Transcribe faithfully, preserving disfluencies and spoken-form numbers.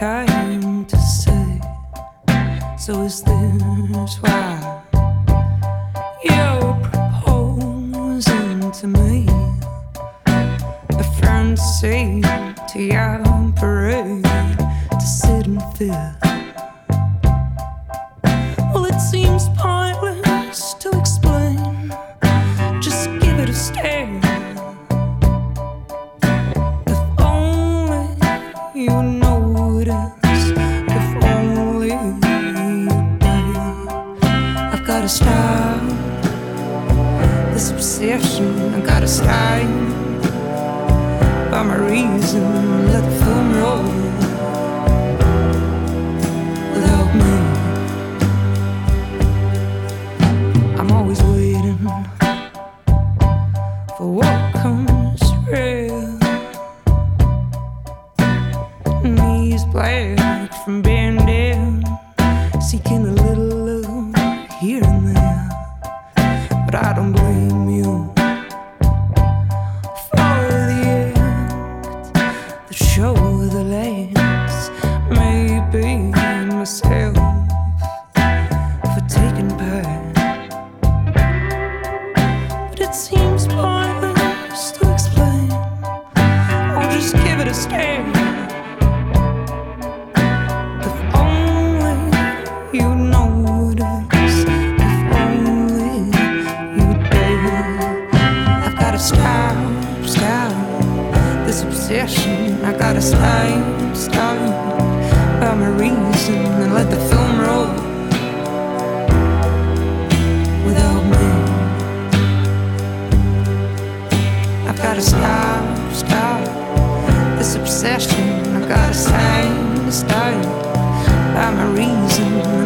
came to say. So is this why you're proposing to me? A fancy to your parade to sit and feel. Well, it seems pointless to explain. Just give it a stare. If only you notice. If only you dare. I've gotta stop this obsession. I gotta stop by my reason. Let the film roll without me. I'm always waiting for what comes real. Knees black from bending, seeking a little love here and there. But I don't blame you for the act, the show, the legs. Maybe myself for taking part. But it seems pointless to explain. I'll just give it a stare. If only you notice. If only you dare. I've gotta stop, stop this obsession. I gotta stop, stop by my reason and let the film roll without me. I've gotta stop, stop this obsession. I gotta stop, stop by my reason.